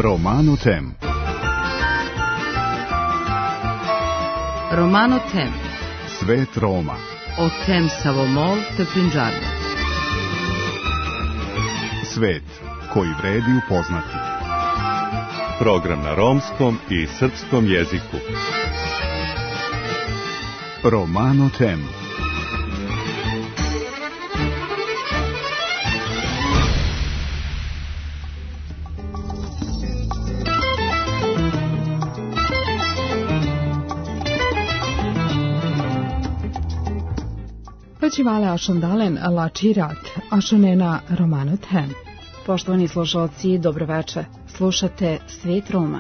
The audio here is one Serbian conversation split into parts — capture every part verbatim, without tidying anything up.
Romano Tem. Romano Tem. Svet Roma. O tem Savomol te Punjabi. Svet koji vredi upoznati. Program na romskom i srpskom jeziku. Romano Tem. Počivale ašondalen lačirat, ašonena Romano Tem. Poštovani slušalci, dobroveče. Slušate Svet Roma.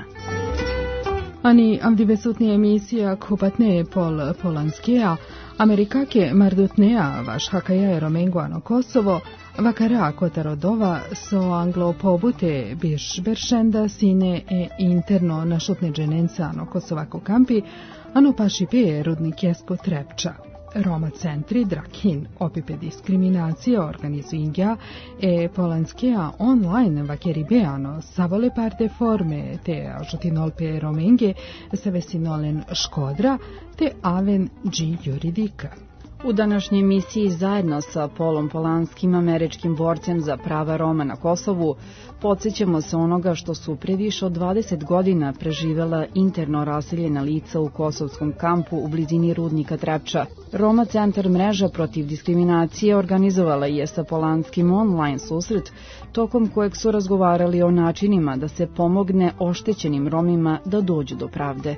Ani avdivesutnije emisija kupatne pol Polanskija, Amerikake mardutnea vaš hakaja Romenguano Kosovo, vakara kotarodova so anglo pobute biš beršenda sine e interno našutne dženencano Kosovako kampi, ano pašipe rudnikesko trepča. Roma centri Drakin opipe diskriminacije organizuinga e Polanskija online vakeribeano savole parte forme te ažutinolpe romenge se vesinolen škodra te aven G juridika. U današnjoj emisiji zajedno sa Polom Polanskim, američkim borcem za prava Roma na Kosovu, podsjećamo se onoga što su pre više od dvadeset godina preživela interno raseljena lica u kosovskom kampu u blizini rudnika Trepča. Roma centar mreža protiv diskriminacije organizovala je sa Polanskim online susret, tokom kojeg su razgovarali o načinima da se pomogne oštećenim Romima da dođu do pravde.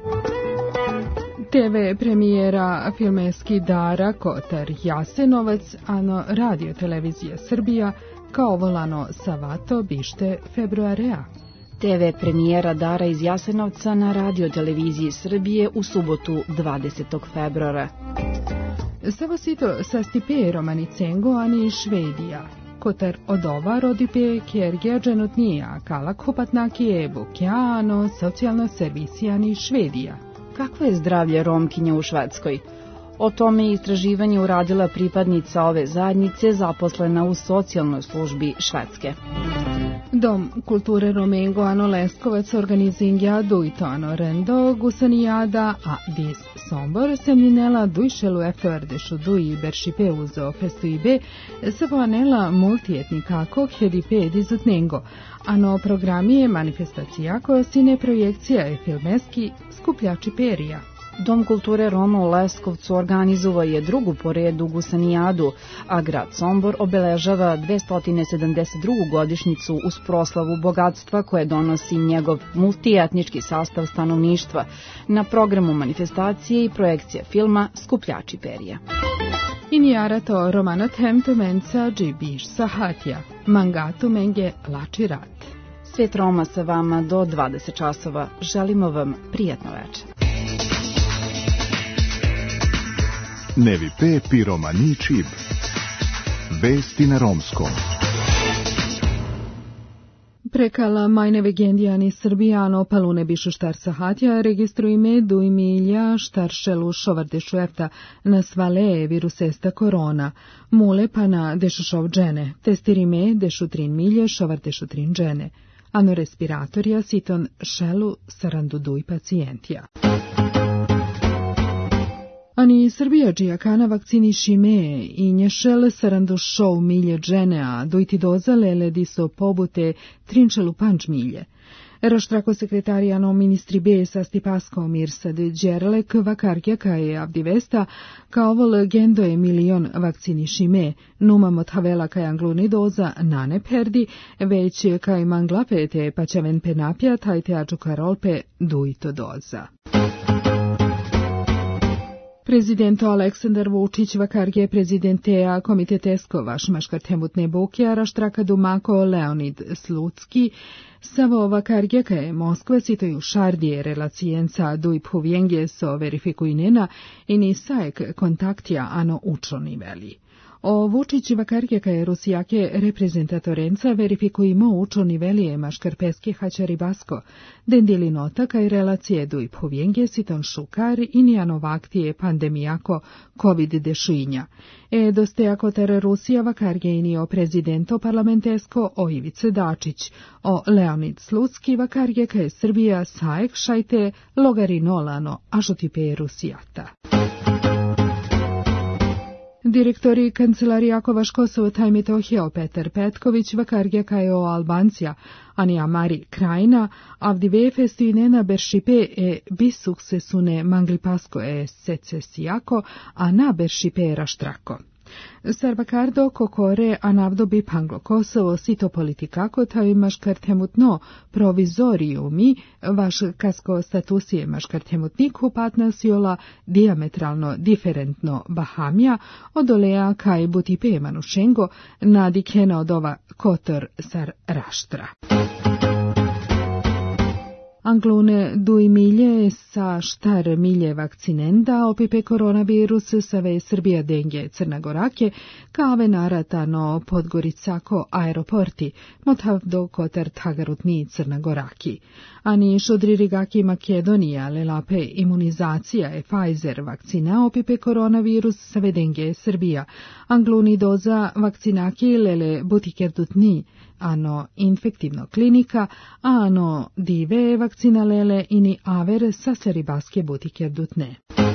T V premijera filmeski Dara Kotar Jasenovac, ano radio televizija Srbija, kao volano Savato bište februarea. T V premijera Dara iz Jasenovca na radio televiziji Srbije u subotu dvadesetog februara. Savo sito sa stipe Romanicengo ani Švedija. Kotar odova rodipe kjergija dženutnija kalak hopatnaki bukjano socijalno servisijani Švedija. Kakvo je zdravlje Romkinja u Švedskoj? O tome je istraživanje uradila pripadnica ove zajednice zaposlena u socijalnoj službi Švedske. Dom kulture Romengo ano Leskovac organizinja dujto ano rendo gusanijada a dis Sombor semlinela dujšelu efterdešu duji beršipe uzo festuibe se vanela multietnikako hedipe dizutnengo, ano programije manifestacija koja sine projekcija je filmeski skupljači perija. Dom kulture Roma u Leskovcu organizovao je drugu po redu gusanijadu, a grad Sombor obeležava dvesta sedamdeset drugu godišnjicu uz proslavu bogatstva koje donosi njegov multietnički sastav stanovništva na programu manifestacije i projekcije filma Skupljači perija. Inijarato Romano Tem tumenca džibiš sahatja, mangatu menge lači rat. Svet Roma sa vama do dvadeset časova. Želimo vam prijatno večer. Nevi pe pi romani čib. Vesti na romskom. Prekala majne vegendijani Srbijano palune bišu štar sahatja registrujme duj milja štaršelu šovardešu efta na svale virusesta korona. Mule pa na dešušov džene. Testirime dešu trin milje šovardešu trin džene. Ano respiratorija siton šelu sarandu duj pacijentija. Ani Srbija džijakana vakcinišime i nješel sarandu šov milje džene, a dojti doza lele diso pobute trinčelu panč milje. Raštrako sekretarijano ministri B sa Stipasko Mirsad Đerlek vakarkja kaje avdivesta kao vol gendo je milion vakcinišime, numam od havela kaj angluni doza nane perdi, već kaj manglapete paćaven penapja tajte ačukarolpe dujto doza. Prezidento Aleksandar Vučić vakarge prezidentea komitetesko vašmaškar temutne bokja raštraka dumako Leonid Slucki savo vakarge kaje Moskva sitoju šardije relacijenca duj povjenge so verifikujnena i ni sajek kontaktja ano učoni veli. O Vučić vakarjeka je Rusijake reprezentatorenca verifikujemo učoni velije maškarpeski haćaribasko, dendili nota kaj relacije duj povjenge siton šukar i nijanov aktije pandemijako covid dešuinja. E dostejako ter Rusija vakarje inio prezidento parlamentesko o Ivice Dačić, o Leonid Slucki vakarjeka je Srbija saek šajte logarinolano, a žotipe Rusijata. Direktori Kancelarijako Kosovo taj Metohija Petar Petković vakarjeka je o Albancija, Anija Mari Krajina, avdive festinena beršipe e bisukcesune manglipasko e secesijako, a na beršipe raštrako. Sarvakardo kokore anavdo bi panglo Kosovo sito politikako taj maškartemutno provizorijumi vaš kasko statusije maškartemutniku patnasiola diametralno diferentno Bahamija odolea kaj butipe manušengo nadikena od ova kotor sar raštra. Anglune duj milje sa štar milje vakcinenda opipe koronavirus save Srbija denge Crnagorake kave naratano Podgoricako aeroporti motavdo kotar tagarutni Crnagoraki. Ani šodririgaki Makedonija lelape imunizacija e Pfizer vakcina opipe koronavirus save denge Srbija. Angluni doza vakcinaki lele butikerdutni ano infektivno klinika, a ano dive vakcina lele ini aver saseribaske butike dutne.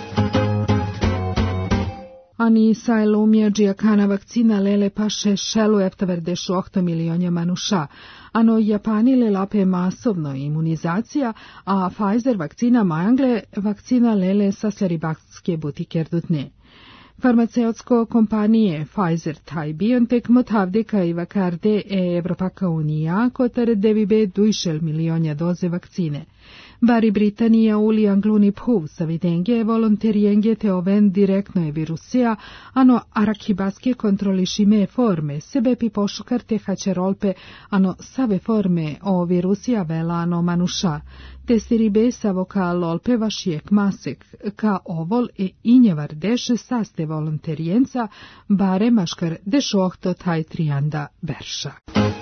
Ani sajlumija džijakana vakcina lele paše šelu eftaverdešu ohto milionja manuša, ano Japani lelape masovno imunizacija, a Pfizer vakcina majangle vakcina lele saseribaske butike dutne. Farmaceutsko kompanije Pfizer taj BioNTech motavdeka i vakarde e Evropaka unija kotar devibe dujšel milionja doze vakcine. Bari Britanija uli angluni phuv savidenge volonterijenge te oven direktno je virusija, ano arakibaske kontrolišime forme, sebe pi pošukarte hačerolpe, ano save forme o virusija vela ano manuša, te stiribe savoka lolpe vašijek masek, ka ovol e injevar deše saste volonterijenca, bare maškar dešohto taj trijanda berša.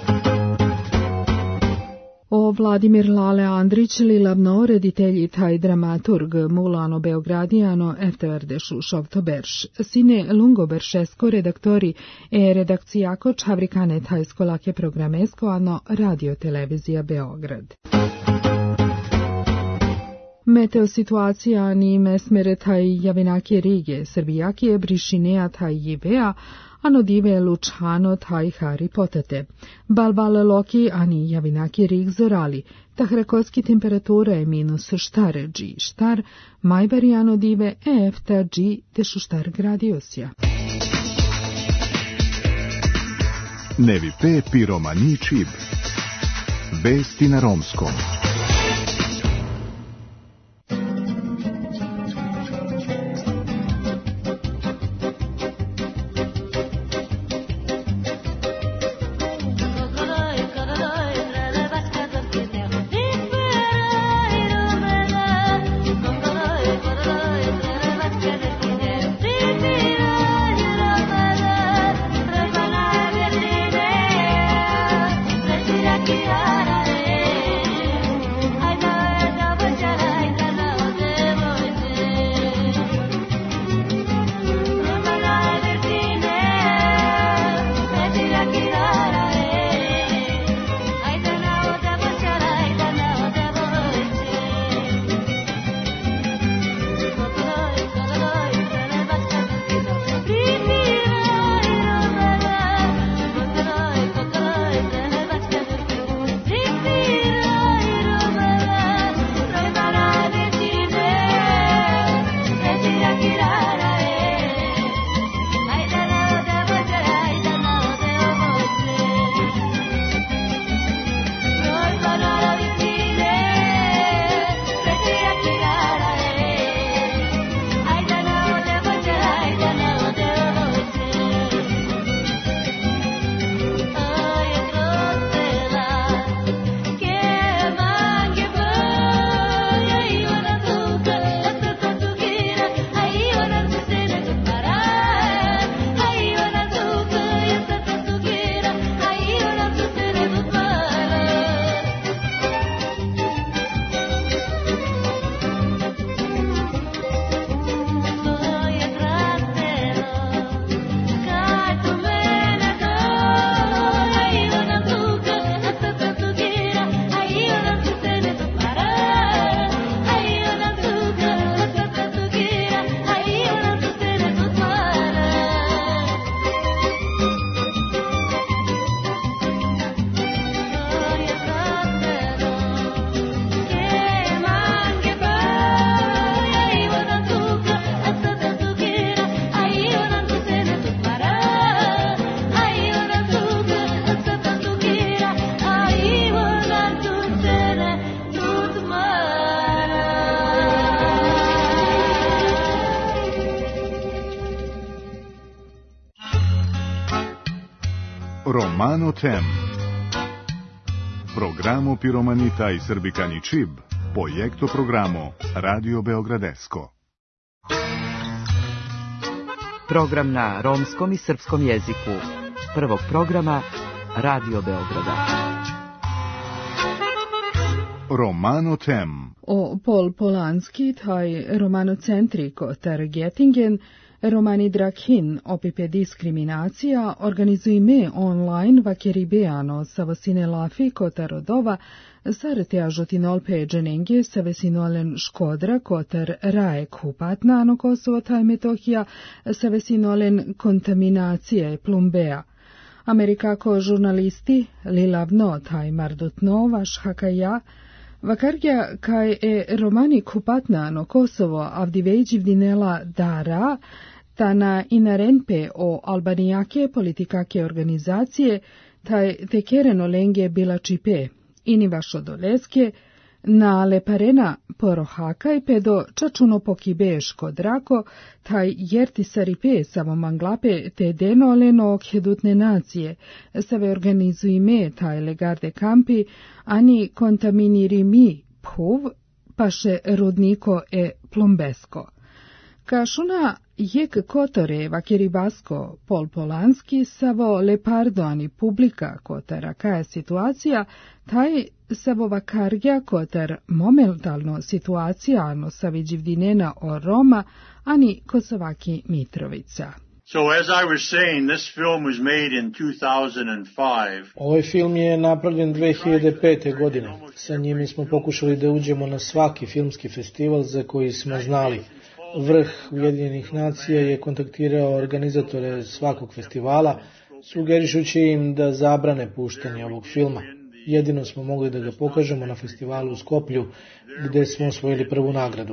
O Vladimir Lale Andrić lilavno reditelji taj dramaturg Mulano Beogradijano eftevardešu šovtoberš, sine lungoberšesko redaktori e redakcijako čavrikane tajsko lake programesko ano radio televizija Beograd. Meteo situacija ni mesmere taj javinake Rige, Srbijake brišinea taj jivea, ano dive Lučano taj Hari potate. Balbal Loki ani javinaki Rig zorali, tahrakoski temperatura je minus štar G štar, majbari ano dive efta G tešu štar gradiosja. Nevi pe piromani čib. Vesti na romskom. Romano Tem. Programo Piromanita i Srbikani Čib, projekto programo Radio Beogradesko. Program na romskom i srpskom jeziku. Prvog programa Radio Beograda. Romano Tem. O Pol Polanski, taj romanocentriko ter Gettingen, romani Drakhin opipe diskriminacija, organizujme online vakeribeano sa vasine lafi kotar odova, sarete ažotinolpe dženenge sa vesinolen škodra kotar rae kupatnano Kosovo taj Metohija sa vesinolen kontaminacije plumbea. Amerikako žurnalisti lilavno taj mardutno vaš hakaja, vakargja kaj e romani kupatnano Kosovo avdivejđivdinela dara, ta na inarenpe o albanijake politikake organizacije, taj tekereno lenge bila čipe, ini vašo doleske, na leparena porohakaj pedo čačuno pokibeško drako, taj jerti saripe samo manglape te denoleno okjedutne nacije, save organizujme taj legarde kampi, ani kontaminiri mi phuv, paše rudniko e plumbesko. Kašuna jek kotore vakeribasko Pol Polanski savo lepardo ani publika kotara kaja situacija, taj savo vakargja kotar momentalno situacija ano saviđivdinena o Roma, ani Kosovaki Mitrovica. So as I was saying, this film was made in two thousand five. Ovaj film je napravljen dve hiljade pete. godine. Sa njime smo pokušali da uđemo na svaki filmski festival za koji smo znali. Vrh Ujedinjenih nacija je kontaktirao organizatore svakog festivala, sugerišući im da zabrane puštanje ovog filma. Jedino smo mogli da ga pokažemo na festivalu u Skoplju, gde smo osvojili prvu nagradu.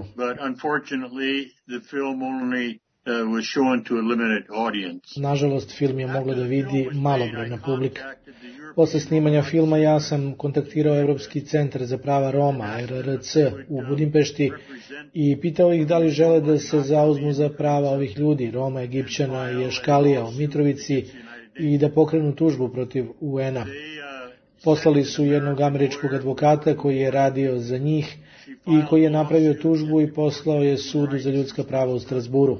Nažalost, film je mogla da vidi malobrojna publika. Posle snimanja filma ja sam kontaktirao Evropski centar za prava Roma, R R C, u Budimpešti i pitao ih da li žele da se zauzmu za prava ovih ljudi, Roma, Egipćana i Eškalija u Mitrovici i da pokrenu tužbu protiv U N-a. Poslali su jednog američkog advokata koji je radio za njih i koji je napravio tužbu i poslao je sudu za ljudska prava u Strasburu.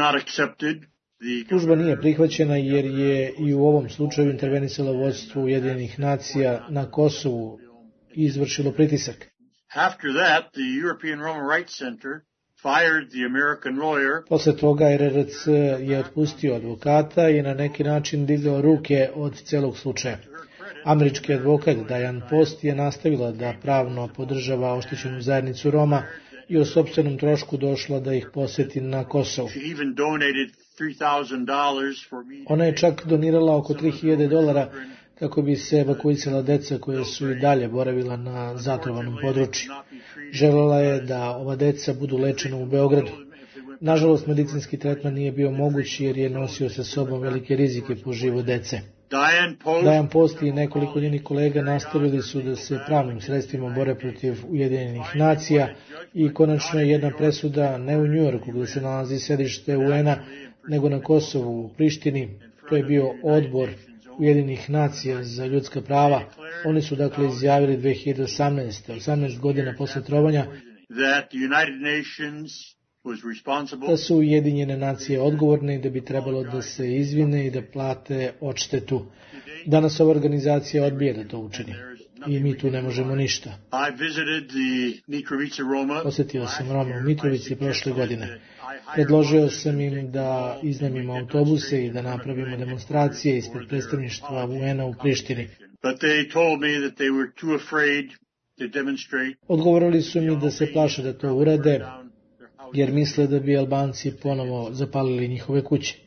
Tužba nije prihvaćena jer je i u ovom slučaju intervenisalo vodstvo Ujedinjenih nacija na Kosovu i izvršilo pritisak. Posle toga R R C je otpustio advokata i na neki način digao ruke od celog slučaja. Američki advokat Diane Post je nastavila da pravno podržava oštećenu zajednicu Roma i o sopstvenom trošku došla da ih poseti na Kosovu. Ona je čak donirala oko tri hiljade dolara kako bi se evakuisala deca koja su i dalje boravila na zatrovanom području. Želela je da ova deca budu lečena u Beogradu. Nažalost, medicinski tretman nije bio moguć jer je nosio sa sobom velike rizike po život dece. Diane Post i nekoliko njenih kolega nastavili su da se pravnim sredstvima bore protiv Ujedinjenih nacija i konačno je jedna presuda ne u Njujorku gdje se nalazi sedište U N-a, nego na Kosovu u Prištini. To je bio odbor Ujedinjenih nacija za ljudska prava. Oni su dakle izjavili dve hiljade osamnaeste. osamnaest godina posle trovanja, da su Ujedinjene nacije odgovorne i da bi trebalo da se izvine i da plate odštetu. Danas ova organizacija odbija da to učini i mi tu ne možemo ništa. Posjetio sam Roma u Mitrovici prošle godine. Predložio sam im da iznajmimo autobuse i da napravimo demonstracije ispred predstavništva U N-a u Prištini. Odgovorili su mi da se plaše da to urade, jer misle da bi Albanci ponovo zapalili njihove kuće.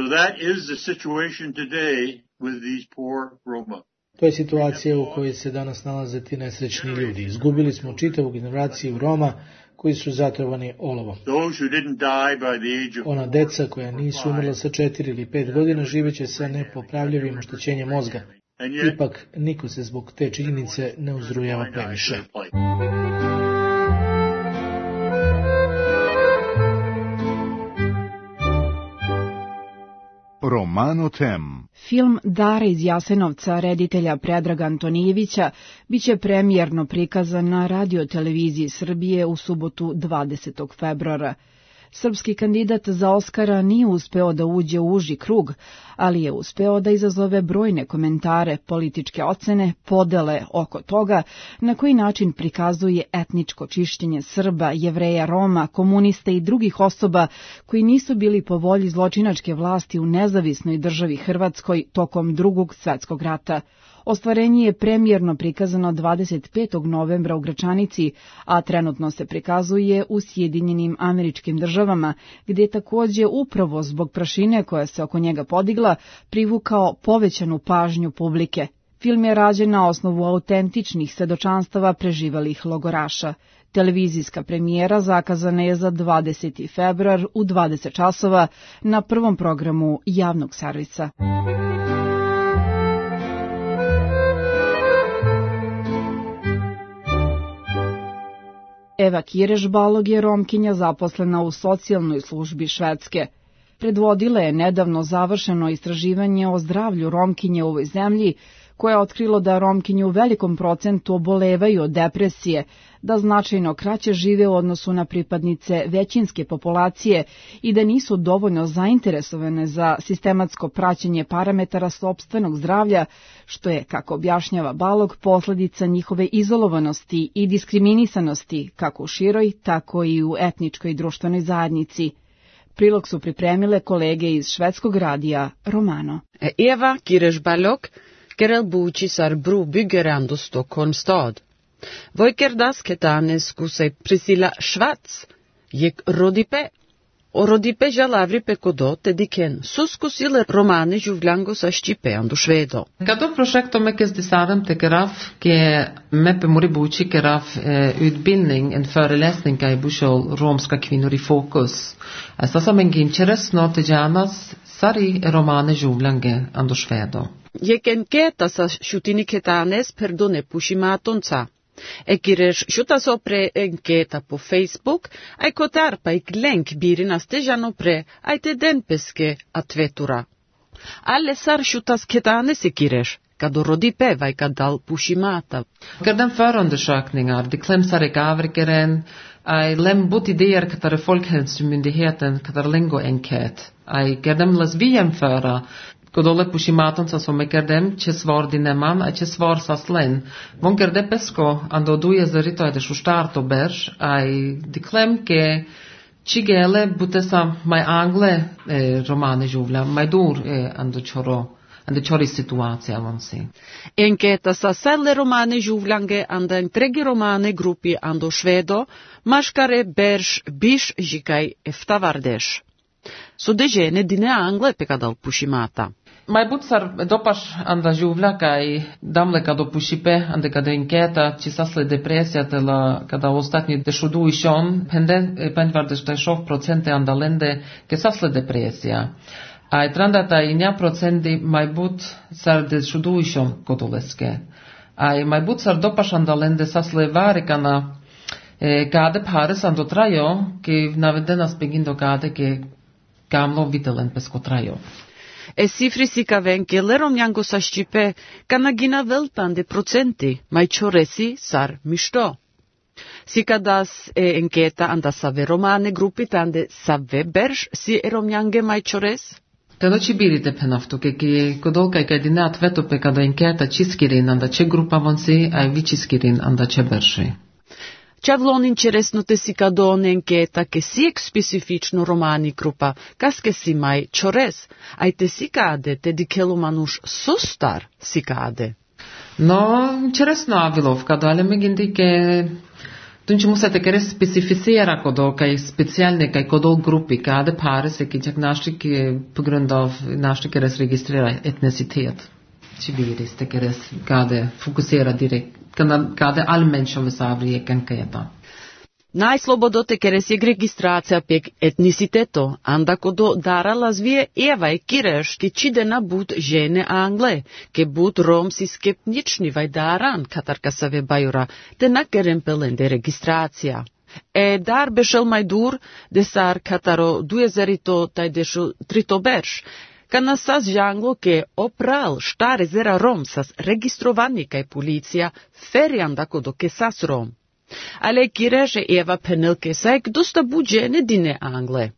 To je situacija u kojoj se danas nalaze ti nesrećni ljudi. Izgubili smo čitavu generaciju Roma koji su zatrovani olovom. Ona deca koja nisu umrla sa četiri ili pet godina živeće sa nepopravljivim oštećenjem mozga. Ipak niko se zbog te činjenice ne uzrujava previše. Romano Tem. Film Dara iz Jasenovca reditelja Predraga Antonijevića biće premijerno prikazan na radioteleviziji Srbije u subotu dvadesetog februara. Srpski kandidat za Oskara nije uspeo da uđe u uži krug, ali je uspeo da izazove brojne komentare, političke ocene, podele oko toga na koji način prikazuje etničko čišćenje Srba, Jevreja, Roma, komunista i drugih osoba koji nisu bili po volji zločinačke vlasti u nezavisnoj državi Hrvatskoj tokom Drugog svetskog rata. Ostvarenje je premijerno prikazano dvadeset petog novembra u Gračanici, a trenutno se prikazuje u Sjedinjenim Američkim Državama, gdje je takođe upravo zbog prašine koja se oko njega podigla privukao povećanu pažnju publike. Film je rađen na osnovu autentičnih svedočanstava preživelih logoraša. Televizijska premijera zakazana je za dvadeseti februar u dvadeset časova na prvom programu javnog servisa. Eva Kireš-Balog je Romkinja zaposlena u socijalnoj službi Švedske. Predvodila je nedavno završeno istraživanje o zdravlju Romkinje u ovoj zemlji, koje je otkrilo da Romkinje u velikom procentu obolevaju od depresije, da značajno kraće žive u odnosu na pripadnice većinske populacije i da nisu dovoljno zainteresovane za sistematsko praćenje parametara sopstvenog zdravlja, što je, kako objašnjava Balog, posledica njihove izolovanosti i diskriminisanosti kako u široj, tako i u etničkoj i društvenoj zajednici. Prilog su pripremile kolege iz švedskog radija Romano. Eva Kireš-Balog Gerel Bučisar brobyggerand och Stockholms stad. Vojkerdas ketanes kusej Priscilla Schwarz gick Rodipe, och Rodipe jalavri pekodo tediken suskusile romane juvlango sa stipendu švedo. Като projektom mekes desaram tekeraf ke meppe mori buči keraf utbildning en föreläsning i bushol romska kvinnor i fokus. Alltså som en gincheres notejanas sari romane juvlange ando švedo. Jeken keta sa šutini ketanes perdone pushimatonca. E kireš šuta sopre enketa po Facebook, ai kotarpa ik länk birina stejano pre ai te denpeske atvetura. Alle sar šutas ketanes e kireš, kado Rodipe vai kadal pushimata. Kerden förundersökningar, de klemsare gavrikeren, ai lem bot idéer katare Folkhälsomyndigheten katare lengo enkät. Ai kerden las vi jämföra Kodole pushimaton sa som ekerdem che svar dinemam a che svar saslen. Von kerde pesko ando duje zerito ede shustarto bersh ai diklem ke chigele butesa mai angle eh, romane juvla mai dur eh, ando choro ando chori situacija vonsi. Enketa sa selle romane juvlange ando entregi romane gruppi ando švedo maškare bersh bish jikai eftavardesh. Så det gene dine angle pekadal pushimata. Mai butsar dopaš anda juvla kai damle kado pushipe ande kado enketa ci sasle depresija tela kada ostatnji dešudu ishon pende pendvar dešta šov procente anda lende ke sasle depresija. A tranda ta inja procenti mai but sar dešudu ishon kodoleske. A mai butsar dopaš anda lende sasle varikana kade pares ando trajo ke navedenas begindo kade ke gamlo vitelen pesko trajo. E cifri si ka venke lerom jango sa ščipe kanagina veltande procenti, mai čoresi sar mišto. Si kadas e enketa anda save romane grupi tande save berš si erom jange mai čores? Kada ci birite penaftu, ke ki kodolka i kad inat veto pe kada enketa čiskirin anda če grupa vonsi, a vi čiskirin anda če berši. Čavlon interesno te si kadon enketa ke si ek specifično romani grupa, kaske si mai čores, aj te si kade te dikelu manuš sustar si kade. No, interesno avilov, kada ale megindi ke tunci musate kere specificera kodol kaj specijalne kaj kodol grupi, kade pare se ki čak našli ki på grund av našli keres registrera etnicitet. Ci biris te keres kade fokusera direkt. Kade allmänniskor savri enketa. Najslobodote keres je registracija pek etniciteto, anda kodo dara lazvije Eva i kireš ki čide na bud žene Angle, ke bud romsi skepnični vaj daran katarka save bajura, te na kerem pelende registracija. E dar bešel majdur, desar kataro duezerito taj dešu trito berš, Kana sas janglo che opral stare zera rom sas registrovani kai policia ferianda kodo che sas rom. Ale kireže Eva penelke saik dosta buđene dine angle.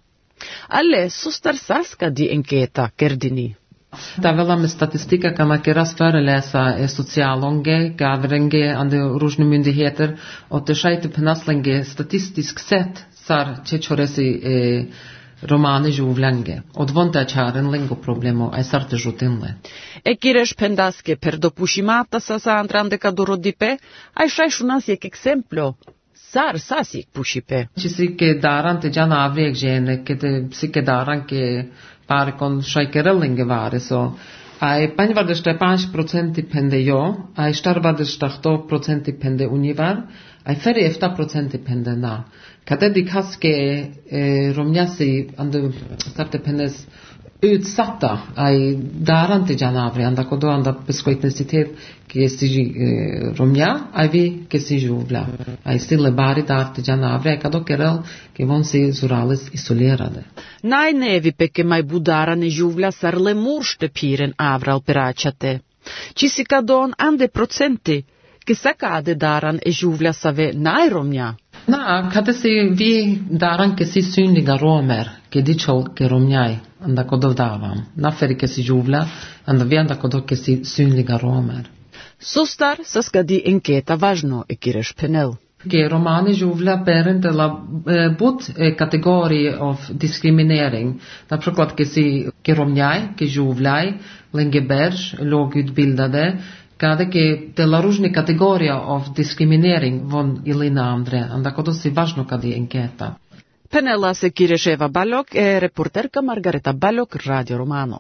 Ale sustar saska di enketa kerdini. Stavila med statistika kan man keras föreläsa i socialonge, gavrenge, ande różne myndigheter, och det skejte penaslinge statistisk sett sar čečoresi e, romane juvlenge. Od vonta čaren lingo problemo, ai sarte žutinle. E kirež pendaske per dopušimata sa sa andrandeka kadorodipe, ai šajš u nas jek eksemplo. Sar sasik pušipe. Ci si che darante già na avrek žene, che te si che daran che pare con šajkerellinge vare, so. Ai panjvardešta pet procent pende jo, ai štarvardešta sto procent pende univar, ai feri efta procent pende na. Kade di kaske eh, romjasi andu sarte pendes utsatta ai darante janavri anda kodo anda beskoitnesitet che si eh, romja ai vi che si juvla ai stille bari darte janavri kado kerel che von si zuralis isolerade. Naj nevi peke mai budara ne juvla sar le muršte piren avral peračate. Ci si kadon ande procenti che sakade daran e juvla save naj romja. Na, kada si vi daran che si synliga romer, che dičo che romjaj, anda kodo davam. Naferi che si juvla, anda vi anda kodo che si synliga romer. Sustar saskadi enketa važno e kireš penel. Che romani juvla beren de la eh, but eh, kategori of diskriminering. Na przykład che si che romjaj, che juvlaj, lengeberg, lågutbildade, kada ke de la różne kategoria of diskriminering von Ilina Andre, anda kodo si važno kad je enketa. Penela se Kireševa Balok e reporterka Margareta Balok, Radio Romano.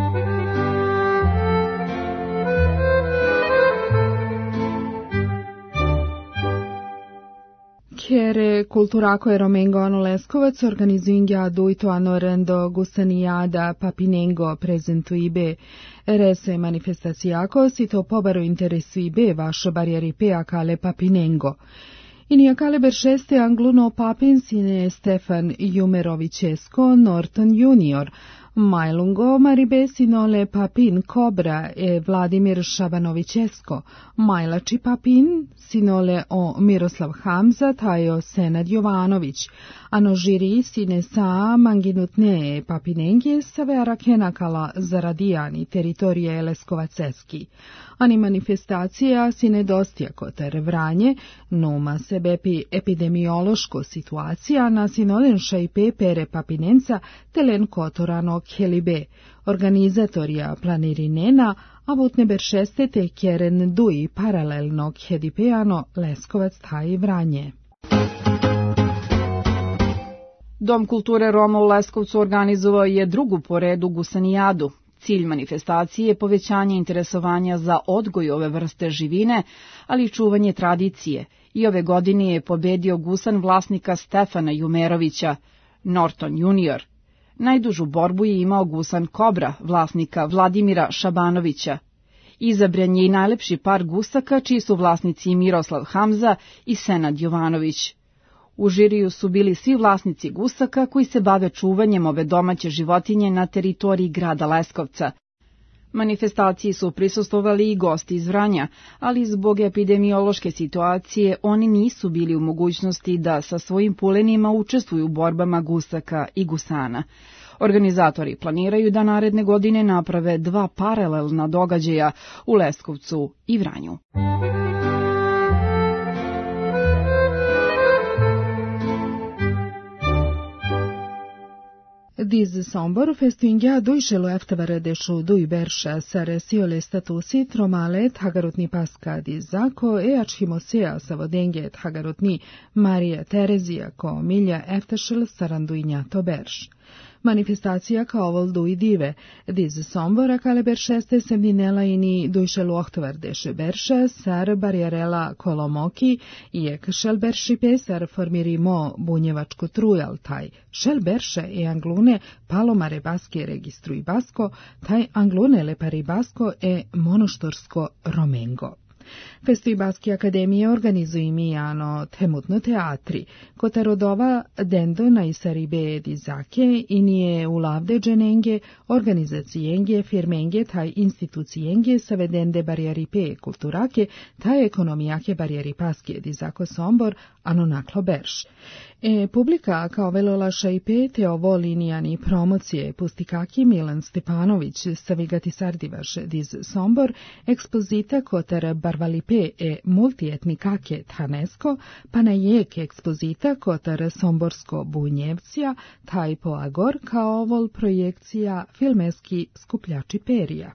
Kere kulturako e Romengo ano Leskovac organizuinga duito ano rendo gustaniada papinengo prezentuibe. Rese manifestacijako si to pobaro interesuibe vašo barjeripe akale papinengo. Ini akale beršeste angluno papin sine Stefan Jumerovićesko Norton junior, Majlungo Maribe sinole papin Kobra e Vladimir Šabanovićesko, Majlači papin sinole o Miroslav Hamza tajo Senad Jovanović, ano žiri sine sa manginutne papinengi save arakenakala zaradijani teritorije Leskovaceski. Ani manifestacija sine dostijako ter vranje, numa sebepi epidemiološko situacija na sinolen šajpe pere papinenca telen kotorano Kelibe, organizatorija planirinena, a vutne beršeste te kjeren dui paralelno Khedipeano Leskovac taj vranje. Dom kulture Roma u Leskovcu organizovao je drugu po redu gusanijadu. Cilj manifestacije je povećanje interesovanja za odgoj ove vrste živine, ali i čuvanje tradicije. I ove godine je pobedio gusan vlasnika Stefana Jumerovića, Norton junior. Najdužu borbu je imao gusan Kobra, vlasnika Vladimira Šabanovića. Izabran je i najlepši par gusaka, čiji su vlasnici Miroslav Hamza i Senad Jovanović. U žiriju su bili svi vlasnici gusaka koji se bave čuvanjem ove domaće životinje na teritoriji grada Leskovca. Manifestaciji su prisustvovali i gosti iz Vranja, ali zbog epidemiološke situacije oni nisu bili u mogućnosti da sa svojim pulenima učestvuju u borbama gusaka i gusana. Organizatori planiraju da naredne godine naprave dva paralelna događaja u Leskovcu i Vranju. Diz Sombor festingia duishelo eftevaredeshu dui bersha sare siole statusi tromale thagarutni paska dizako e achimosea savodenge thagarutni Maria Terezia ko milja efteshel saranduinja to bersh. Manifestacija kao vol dui dive, diz Sombora kale beršeste semdinela ini duishelo ohtavardeshe bersha sar barjarela kolomoki i ek šel beršipe sar formirimo bunjevačko trujal taj. Šel berše e anglune palomare baske registruj basko, taj anglune lepari basko e monoštorsko romengo. Festivalski akademije organizují mijano temutno teatri, kotarodova dendo najsaribe dizake i nije ulavde dženenge, organizacijenge, firmenge taj institucijenge savedende barijaripe kulturake taj ekonomijake barijaripaske dizako Sombor, ano naklo berš. E publika kao velolaša i pete ovo linijani promocije pustikaki Milan Stepanović savigati sardivaš diz Sombor, ekspozita kotar barvalipe e multietnikake tanesko, pa na jek ekspozita kotar somborsko bunjevcija, taj poagor kao ovol projekcija filmeski skupljači perija.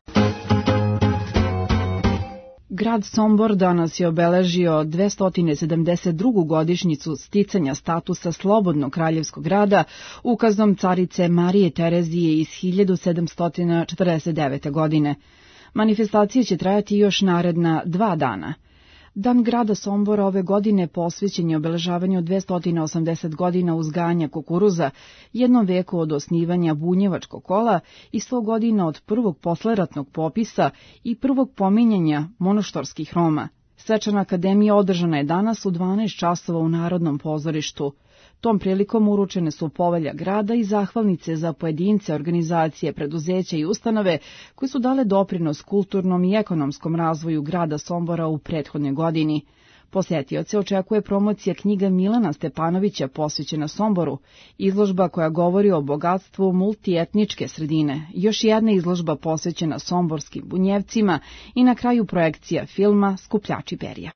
Grad Sombor danas je obeležio dvesta sedamdeset drugu godišnjicu sticanja statusa slobodnog kraljevskog grada ukazom carice Marije Terezije iz hiljadu sedamsto četrdeset devete. godine. Manifestacije će trajati još naredna dva dana. Dan grada Sombora ove godine posvećen je obeležavanju dvesta osamdeset godina uzgajanja kukuruza, jednom veku od osnivanja bunjevačkog kola i sto godina od prvog posleratnog popisa i prvog pominjanja monoštorskih Roma. Svečana akademija održana je danas u dvanaest časova u Narodnom pozorištu. Tom prilikom uručene su povelja grada i zahvalnice za pojedince, organizacije, preduzeća i ustanove koji su dale doprinos kulturnom i ekonomskom razvoju grada Sombora u prethodnoj godini. Posetioce očekuje promocija knjiga Milana Stepanovića posvećena Somboru, izložba koja govori o bogatstvu multietničke sredine, još jedna izložba posvećena somborskim bunjevcima i na kraju projekcija filma Skupljači perja.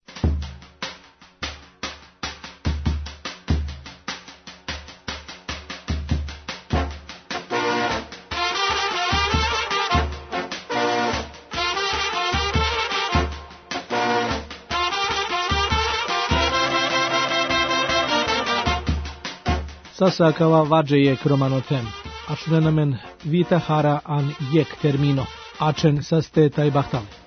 Sasakava vađe je kromanotem, a členamen vita hara an jek termino, ačen saste taj bahtali.